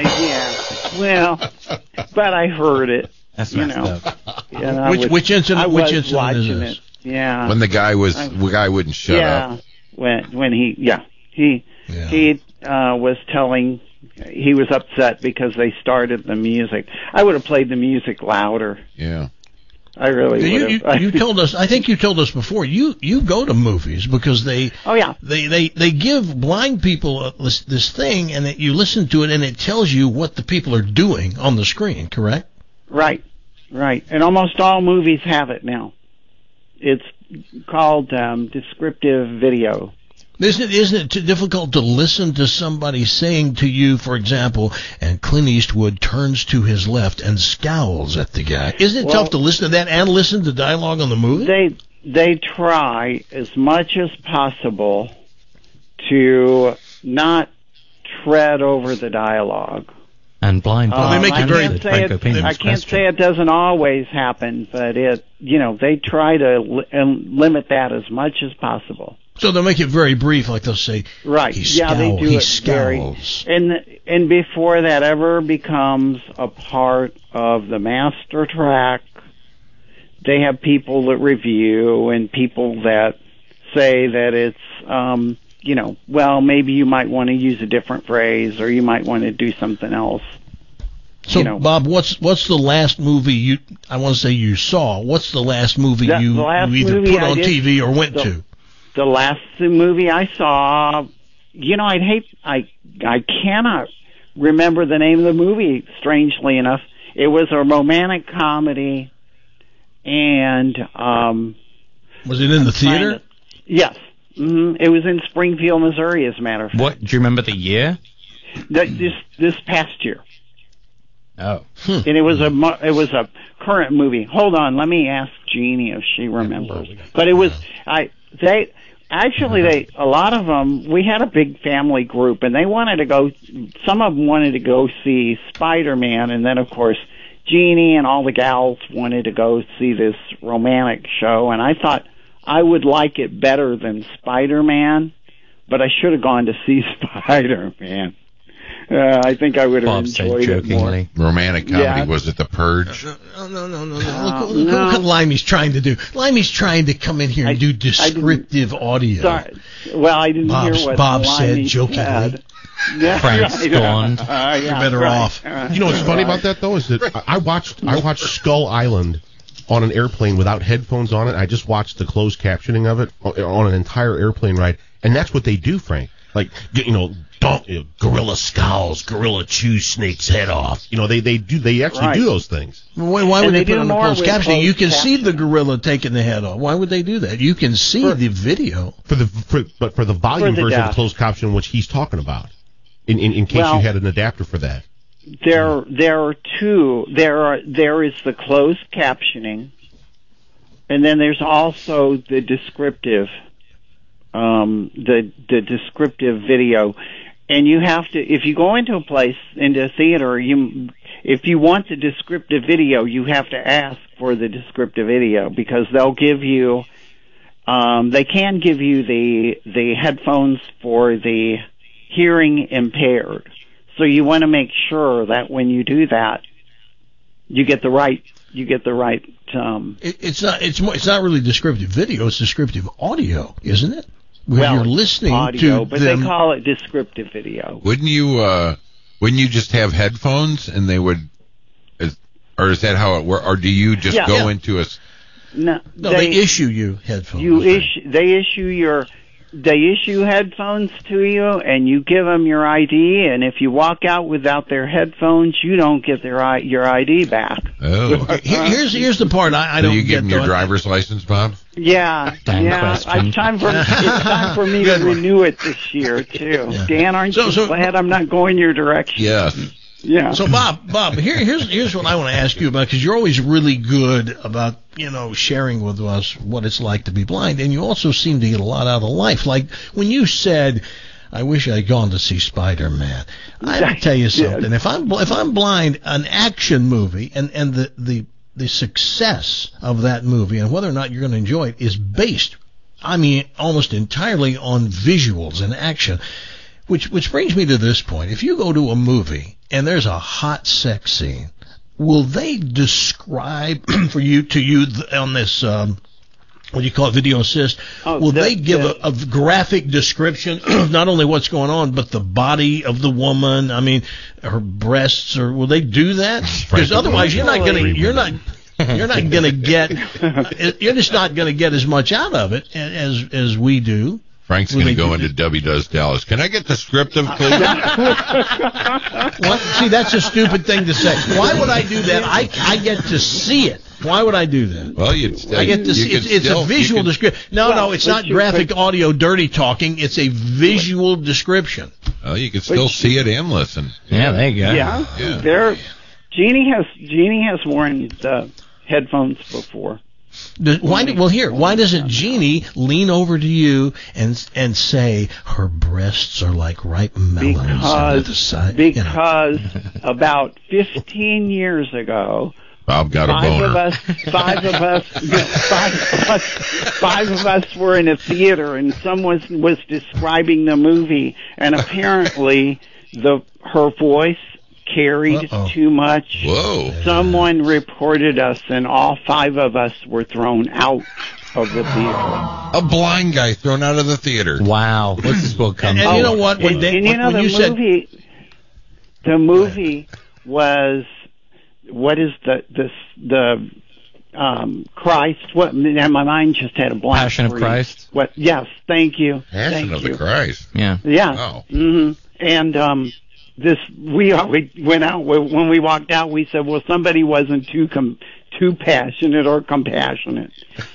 Speaker 16: but I heard it.
Speaker 10: That's messed up.
Speaker 8: Which incident? Which incident is this?
Speaker 16: Yeah.
Speaker 13: When the guy wouldn't shut up.
Speaker 16: When he was telling. He was upset because they started the music. I would have played the music louder.
Speaker 13: Yeah.
Speaker 16: I really would have.
Speaker 8: You told us, I think you told us before, you go to movies because they give blind people this thing, and that you listen to it and it tells you what the people are doing on the screen, correct?
Speaker 16: Right. And almost all movies have it now. It's called descriptive video.
Speaker 8: Isn't it too difficult to listen to somebody saying to you, for example, and Clint Eastwood turns to his left and scowls at the guy? Isn't it tough to listen to that and listen to dialogue on the movie?
Speaker 16: They try as much as possible to not tread over the dialogue.
Speaker 10: And blind.
Speaker 8: They make it very.
Speaker 16: I can't say it doesn't always happen, but they try to limit that as much as possible.
Speaker 8: So they'll make it very brief, like they'll say,
Speaker 16: right?
Speaker 8: They
Speaker 16: do
Speaker 8: he
Speaker 16: it
Speaker 8: scowls.
Speaker 16: And before that ever becomes a part of the master track, they have people that review and people that say that it's well, maybe you might want to use a different phrase, or you might want to do something else.
Speaker 8: So, Bob, what's the last movie I want to say you saw? What's the last movie you either put on TV or went to?
Speaker 16: The last movie I saw, I cannot remember the name of the movie, strangely enough. It was a romantic comedy, and
Speaker 8: was it in the theater?
Speaker 16: Yes. Mm-hmm. It was in Springfield, Missouri, as a matter of fact.
Speaker 10: What? Do you remember the year?
Speaker 16: This past year.
Speaker 10: Oh.
Speaker 16: And it was a current movie. Hold on, let me ask Jeannie if she remembers. But it was a lot of them. We had a big family group, and they wanted to go. Some of them wanted to go see Spider-Man, and then of course Jeannie and all the gals wanted to go see this romantic show. And I thought I would like it better than Spider-Man, but I should have gone to see Spider-Man. I think I would have enjoyed it more.
Speaker 13: Romantic comedy, was it The Purge?
Speaker 8: No. Look what Limey's trying to do. Limey's trying to come in here and do descriptive audio.
Speaker 16: Sorry. Well, I didn't hear what
Speaker 8: Bob
Speaker 16: said
Speaker 8: jokingly.
Speaker 16: Yeah,
Speaker 10: Frank's gone.
Speaker 8: You're better off.
Speaker 1: You know what's funny about that, though, is that I watched Skull Island on an airplane without headphones on it. I just watched the closed captioning of it on an entire airplane ride, and that's what they do, Frank. Like, gorilla scowls, gorilla chews snake's head off. They actually do those things.
Speaker 8: Why would they put on the closed captioning? You can see the gorilla taking the head off. Why would they do that? You can see the video.
Speaker 1: But for the volume version of the closed caption, which he's talking about, in case you had an adapter for that.
Speaker 16: There are two. There is the closed captioning, and then there's also the descriptive. The descriptive video, and you have to, if you go into a theater, if you want the descriptive video, you have to ask for the descriptive video, because they'll give you, they can give you the headphones for the hearing impaired. So you want to make sure that when you do that, you get the right.
Speaker 8: It's not really descriptive video. It's descriptive audio, isn't it? You're listening
Speaker 16: audio,
Speaker 8: to
Speaker 16: but
Speaker 8: them.
Speaker 16: They call it descriptive video.
Speaker 13: Wouldn't you just have headphones and they would, or is that how it works? Or do you just go into a?
Speaker 16: No,
Speaker 8: they issue you headphones.
Speaker 16: They issue headphones to you, and you give them your ID. And if you walk out without their headphones, you don't get your ID back.
Speaker 13: Oh,
Speaker 8: here's the part I don't get.
Speaker 13: Do you give them your driver's license, Bob?
Speaker 16: Yeah. It's time for me to renew it this year too. Yeah. Dan, aren't you glad I'm not going your direction?
Speaker 13: Yes.
Speaker 16: Yeah.
Speaker 8: So Bob, here's what I want to ask you about, because you're always really good about sharing with us what it's like to be blind, and you also seem to get a lot out of life. Like when you said, "I wish I'd gone to see Spider-Man." I will tell you something. If I'm blind, an action movie and the success of that movie and whether or not you're going to enjoy it is based, almost entirely on visuals and action. Which brings me to this point. If you go to a movie and there's a hot sex scene, will they describe to you on this, what do you call it, video assist? Will they give a graphic description of not only what's going on, but the body of the woman? Her breasts, or will they do that? Because otherwise, you're just not going to get as much out of it as we do.
Speaker 13: Frank's going to go into Debbie Does Dallas. Can I get descriptive, please?
Speaker 8: See, that's a stupid thing to say. Why would I do that? I get to see it. Why would I do that?
Speaker 13: Well,
Speaker 8: I get to see it's a visual description. No, it's not graphic audio dirty talking. It's a visual description.
Speaker 13: Well, you can still see it and listen.
Speaker 10: Yeah, there you go.
Speaker 16: Yeah. Jeannie has worn the headphones before.
Speaker 8: Why doesn't Jeannie lean over to you and say her breasts are like ripe melons?
Speaker 16: Because about 15 years ago,
Speaker 13: Bob got a boner.
Speaker 16: Five of us were in a theater, and someone was describing the movie, and apparently her voice carried too much.
Speaker 13: Whoa.
Speaker 16: Someone reported us, and all 5 of us were thrown out of the theater.
Speaker 13: A blind guy thrown out of the theater.
Speaker 10: Wow. What's this book come
Speaker 8: And you know what?
Speaker 16: And you know, the movie was, what is the Christ? What? My mind just had a blank.
Speaker 10: Passion of Christ.
Speaker 16: What? Yes, thank you.
Speaker 13: Passion of the Christ.
Speaker 10: Yeah.
Speaker 16: Yeah.
Speaker 13: Wow.
Speaker 16: Mm-hmm. And we went out, when we walked out, we said, well, somebody wasn't too passionate or compassionate.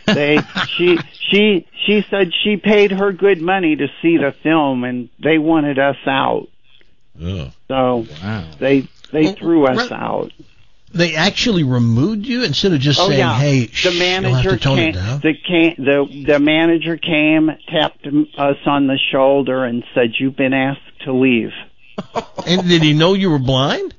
Speaker 16: She said she paid her good money to see the film, and they wanted us out.
Speaker 13: Oh.
Speaker 16: So they threw us out.
Speaker 8: They actually removed you instead of just saying, "Hey,
Speaker 16: the manager
Speaker 8: you'll have to tone it down."
Speaker 16: The manager came, tapped us on the shoulder, and said, "You've been asked to leave."
Speaker 8: And did he know you were blind?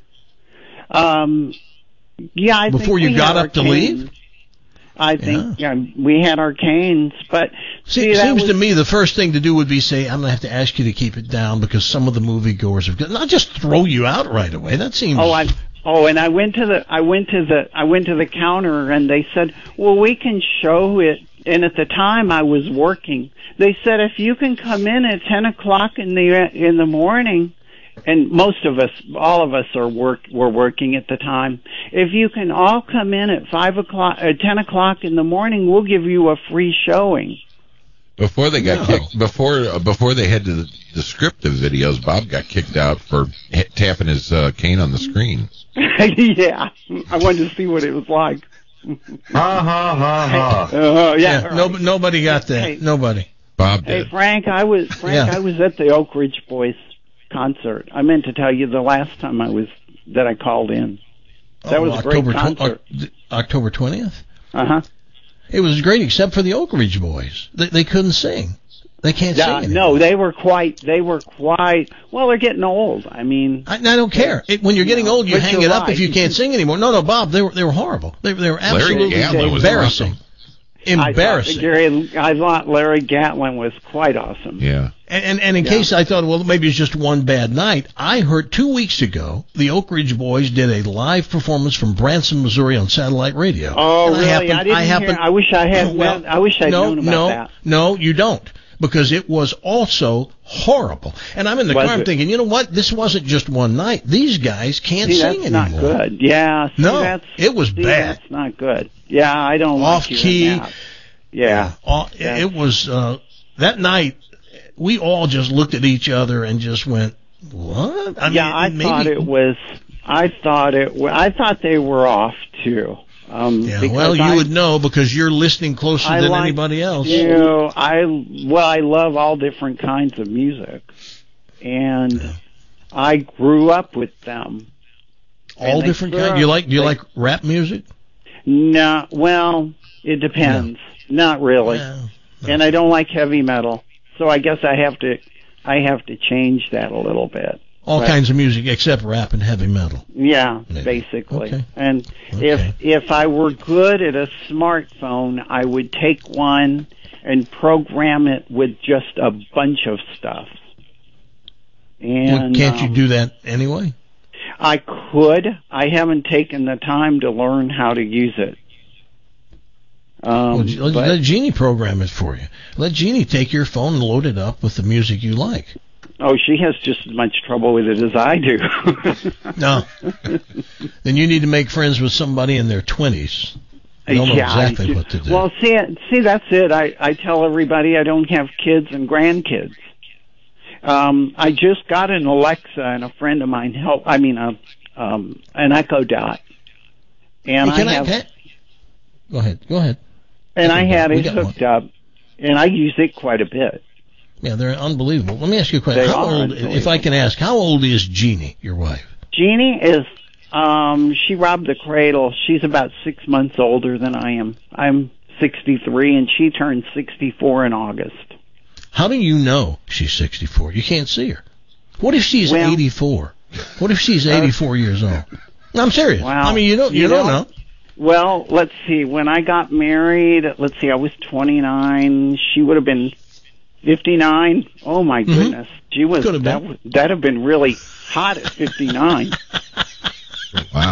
Speaker 16: Yeah, I
Speaker 8: before
Speaker 16: think
Speaker 8: you got up to leave.
Speaker 16: I think we had our canes, but
Speaker 8: it seems to me the first thing to do would be say, "I'm going to have to ask you to keep it down because some of the moviegoers have got." Not just throw you out right away. That seems.
Speaker 16: And I went to the counter, and they said, "Well, we can show it." And at the time, I was working. They said, "If you can come in at 10 o'clock in the morning." And most of us, all of us were working at the time. If you can all come in at 10 o'clock in the morning, we'll give you a free showing.
Speaker 13: Before they got kicked, before they had the descriptive videos, Bob got kicked out for tapping his cane on the screen.
Speaker 16: Yeah, I wanted to see what it was like.
Speaker 1: Ha ha ha ha.
Speaker 16: Yeah.
Speaker 8: Right. Nobody got that.
Speaker 16: Hey,
Speaker 8: nobody.
Speaker 13: Bob did.
Speaker 16: Hey, Frank, I was at the Oak Ridge Boys concert. I meant to tell you the last time that I called in. That was a great concert.
Speaker 8: October 20th?
Speaker 16: Uh-huh.
Speaker 8: It was great except for the Oak Ridge Boys. They couldn't sing. They can't sing anymore.
Speaker 16: No, they were quite, well, they're getting old. I mean.
Speaker 8: I don't care. When you're getting old, you hang it up if you can't sing anymore. No, Bob, they were horrible. They were absolutely embarrassing. Embarrassing.
Speaker 16: I thought Larry Gatlin was quite awesome.
Speaker 13: Yeah.
Speaker 8: And in case I thought, well, maybe it's just one bad night, I heard 2 weeks ago the Oak Ridge Boys did a live performance from Branson, Missouri on satellite radio.
Speaker 16: Oh, and really? I didn't hear. I wish I had. I wish I'd known about that.
Speaker 8: No, you don't. Because it was also horrible. And I'm in the car, I'm thinking, you know what? This wasn't just one night. These guys can't sing anymore.
Speaker 16: That's not good. Yeah.
Speaker 8: It was bad.
Speaker 16: That's not good. Yeah, I don't
Speaker 8: Off
Speaker 16: like
Speaker 8: key.
Speaker 16: That. Yeah.
Speaker 8: It was, that night, we all just looked at each other and just went, what?
Speaker 16: I thought they were off too.
Speaker 8: You would know because you're listening closer than anybody else.
Speaker 16: I love all different kinds of music, and I grew up with them.
Speaker 8: All different kinds. Do you like rap music?
Speaker 16: No, well, it depends. No. Not really. No. And I don't like heavy metal, so I guess I have to change that a little bit.
Speaker 8: All kinds of music except rap and heavy metal.
Speaker 16: Yeah, basically. Okay. And if I were good at a smartphone, I would take one and program it with just a bunch of stuff. And
Speaker 8: can't you do that anyway?
Speaker 16: I could. I haven't taken the time to learn how to use it.
Speaker 8: Let Jeannie program it for you. Let Jeannie take your phone and load it up with the music you like.
Speaker 16: Oh, she has just as much trouble with it as I do.
Speaker 8: No. Then you need to make friends with somebody in their 20s. They'll know exactly what to do.
Speaker 16: Well, see, that's it. I tell everybody I don't have kids and grandkids. I just got an Alexa, and a friend of mine an Echo Dot. And
Speaker 8: Go ahead.
Speaker 16: And I had it hooked up, and I use it quite a bit.
Speaker 8: Yeah, they're unbelievable. Let me ask you a question. If I can ask, how old is Jeannie, your wife?
Speaker 16: Jeannie is, she robbed the cradle. She's about 6 months older than I am. I'm 63, and she turned 64 in August.
Speaker 8: How do you know she's 64? You can't see her. What if she's 84? What if she's 84 years old? No, I'm serious.
Speaker 16: Wow.
Speaker 8: I mean, you don't know.
Speaker 16: Well, let's see. When I got married, I was 29. She would have been 59. Oh my goodness. She was that'd have been really hot at 59.
Speaker 13: Wow.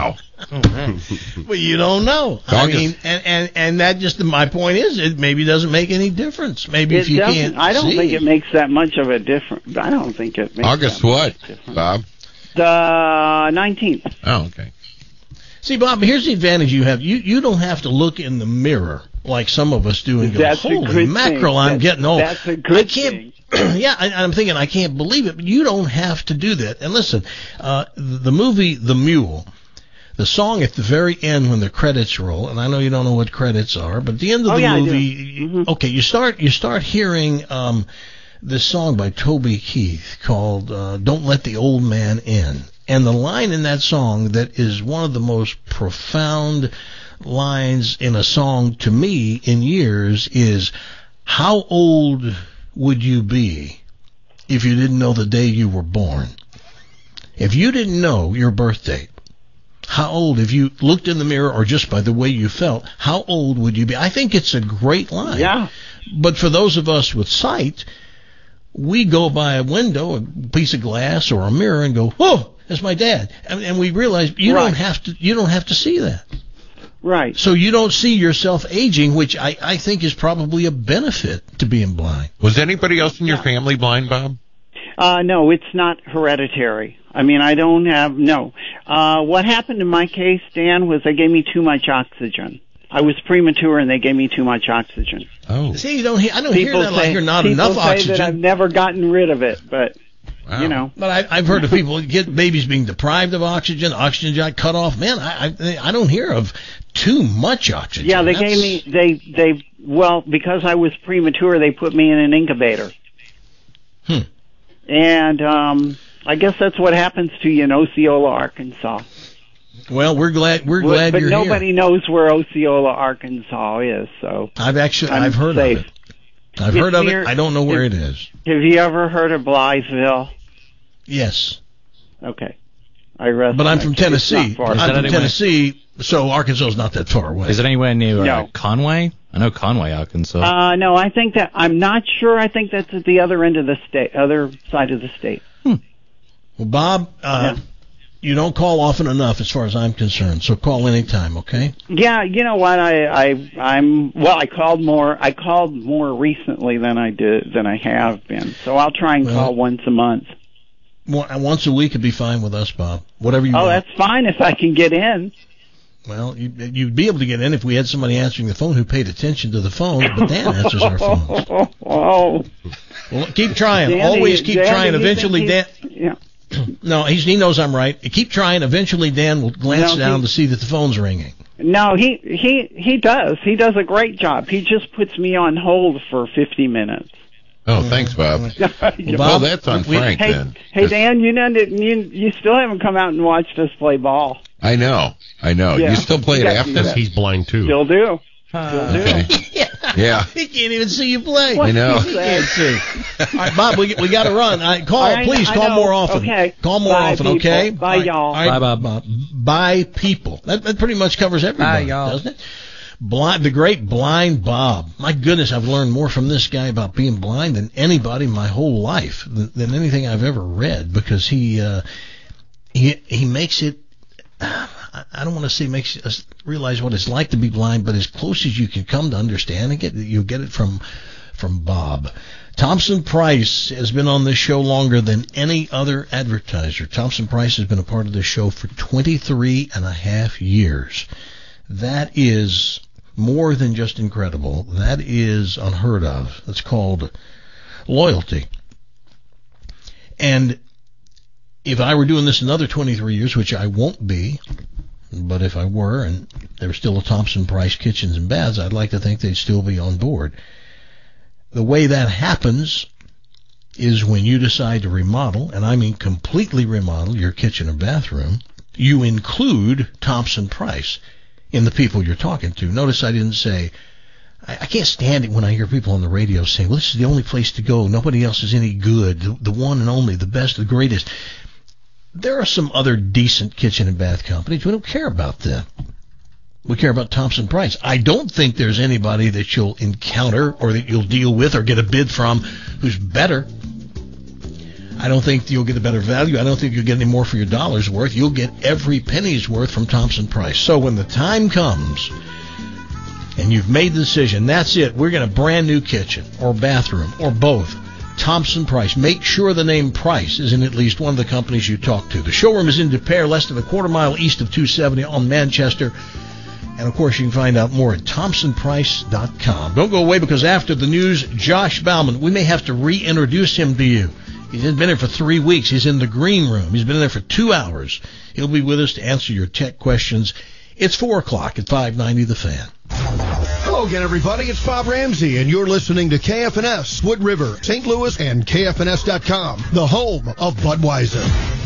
Speaker 8: Well, you don't know. I mean, and that just my point is, it maybe doesn't make any difference. Maybe if you can't,
Speaker 16: I don't think it makes that much of a difference. I don't think it makes
Speaker 13: August
Speaker 16: that much
Speaker 13: what,
Speaker 16: difference.
Speaker 13: Bob?
Speaker 16: The 19th.
Speaker 13: Oh, okay.
Speaker 8: See, Bob, here's the advantage you have. You don't have to look in the mirror like some of us do and go,
Speaker 16: That's a
Speaker 8: holy
Speaker 16: good
Speaker 8: mackerel,
Speaker 16: thing.
Speaker 8: I'm getting old.
Speaker 16: That's a good thing.
Speaker 8: Yeah, I'm thinking I can't believe it, but you don't have to do that. And listen, the movie The Mule, the song at the very end when the credits roll, and I know you don't know what credits are, but at the end of the movie, okay, you start hearing this song by Toby Keith called "Don't Let the Old Man In," and the line in that song that is one of the most profound lines in a song to me in years is, "How old would you be if you didn't know the day you were born?" If you didn't know your birth date, how old, if you looked in the mirror or just by the way you felt, how old would you be? I think it's a great line.
Speaker 16: Yeah.
Speaker 8: But for those of us with sight, we go by a window, a piece of glass or a mirror and go, "Whoa, that's my dad." And we realize you don't have to see that.
Speaker 16: Right.
Speaker 8: So you don't see yourself aging, which I think is probably a benefit to being blind.
Speaker 13: Was anybody else in your family blind, Bob?
Speaker 16: No, it's not hereditary. I mean, I don't have, no. What happened in my case, Dan, was they gave me too much oxygen. I was premature and they gave me too much oxygen.
Speaker 13: Oh.
Speaker 8: See, I don't hear that like you're not enough
Speaker 16: People say
Speaker 8: oxygen.
Speaker 16: that I've never gotten rid of it, but, you know.
Speaker 8: But I've heard of people get babies being deprived of oxygen got cut off. Man, I don't hear of too much oxygen.
Speaker 16: Yeah, they gave me, well, because I was premature, they put me in an incubator. And I guess that's what happens to you in Osceola, Arkansas.
Speaker 8: Well, we're glad
Speaker 16: but
Speaker 8: you're here.
Speaker 16: nobody knows where Osceola, Arkansas is, so
Speaker 8: I've heard
Speaker 16: safe.
Speaker 8: of it. I've heard of it. I don't know where it is.
Speaker 16: Have you ever heard of Blytheville?
Speaker 8: Yes.
Speaker 16: Okay. But
Speaker 8: I'm from Tennessee. I'm from
Speaker 10: anywhere?
Speaker 8: Tennessee, so Arkansas is not that far away.
Speaker 10: Is it anywhere near
Speaker 16: No.
Speaker 10: Conway? I know Conway, Arkansas.
Speaker 16: No, I think that I'm not sure. I think that's at the other end of the state, other side of the state.
Speaker 8: Well, Bob, you don't call often enough, as far as I'm concerned. So call anytime, okay?
Speaker 16: Yeah, you know what? I called more recently than I have been. So I'll try and call once a month.
Speaker 8: Once a week would be fine with us, Bob. Whatever you want.
Speaker 16: Oh, that's fine if I can get in.
Speaker 8: Well, you'd be able to get in if we had somebody answering the phone who paid attention to the phone, but Dan answers our phones.
Speaker 16: Oh.
Speaker 8: Well, keep trying.
Speaker 16: Danny,
Speaker 8: Always keep trying.
Speaker 16: Danny,
Speaker 8: Eventually, Dan...
Speaker 16: Yeah.
Speaker 8: No, he knows I'm right. Keep trying. Eventually, Dan will glance down to see that the phone's ringing.
Speaker 16: No, he does. He does a great job. He just puts me on hold for 50 minutes.
Speaker 13: Oh, thanks, Bob. Well, that's on Frank then.
Speaker 16: Hey, Dan, you still haven't come out and watched us play ball.
Speaker 13: I know.
Speaker 16: Yeah.
Speaker 13: You still play it after.
Speaker 1: He's blind too.
Speaker 16: Still do.
Speaker 13: Okay. Yeah.
Speaker 8: He can't even see you play.
Speaker 13: I know.
Speaker 8: He can't see. All right, Bob, we got to run. Please call more often.
Speaker 16: Okay.
Speaker 8: Call more often,
Speaker 16: people.
Speaker 8: okay?
Speaker 16: Bye, y'all.
Speaker 8: All right, bye, Bob. Bye, people. That pretty much covers everybody, doesn't it? The great blind Bob. My goodness, I've learned more from this guy about being blind than anybody my whole life, than anything I've ever read, because he makes it. I don't want to say makes us realize what it's like to be blind, but as close as you can come to understand it, you get it from Bob. Thompson Price has been on this show longer than any other advertiser. Thompson Price has been a part of this show for 23 and a half years. That is more than just incredible. That is unheard of. That's called loyalty. And if I were doing this another 23 years, which I won't be, but if I were, and there was still a Thompson Price Kitchens and Baths, I'd like to think they'd still be on board. The way that happens is when you decide to remodel, and I mean completely remodel your kitchen or bathroom, you include Thompson Price in the people you're talking to. Notice I didn't say, I can't stand it when I hear people on the radio saying, well, this is the only place to go. Nobody else is any good. The one and only, the best, the greatest. There are some other decent kitchen and bath companies. We don't care about them. We care about Thompson Price. I don't think there's anybody that you'll encounter or that you'll deal with or get a bid from who's better. I don't think you'll get a better value. I don't think you'll get any more for your dollar's worth. You'll get every penny's worth from Thompson Price. So when the time comes and you've made the decision, that's it. We're going to brand new kitchen or bathroom or both. Thompson Price. Make sure the name Price is in at least one of the companies you talk to. The showroom is in De Pere, less than a quarter mile east of 270 on Manchester. And, of course, you can find out more at ThompsonPrice.com. Don't go away, because after the news, Josh Bauman, we may have to reintroduce him to you. He's been there for 3 weeks. He's in the green room. He's been there for 2 hours. He'll be with us to answer your tech questions. It's 4 o'clock at 590 The Fan.
Speaker 17: Hello again, everybody. It's Bob Ramsey, and you're listening to KFNS, Wood River, St. Louis, and KFNS.com, the home of Budweiser.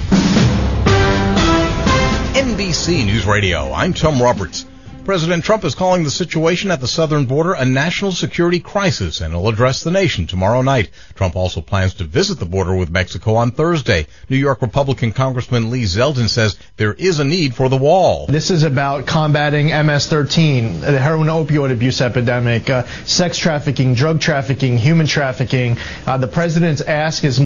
Speaker 18: NBC News Radio, I'm Tom Roberts. President Trump is calling the situation at the southern border a national security crisis, and will address the nation tomorrow night. Trump also plans to visit the border with Mexico on Thursday. New York Republican Congressman Lee Zeldin says there is a need for the wall.
Speaker 19: This is about combating MS-13, the heroin opioid abuse epidemic, sex trafficking, drug trafficking, human trafficking. The president's ask is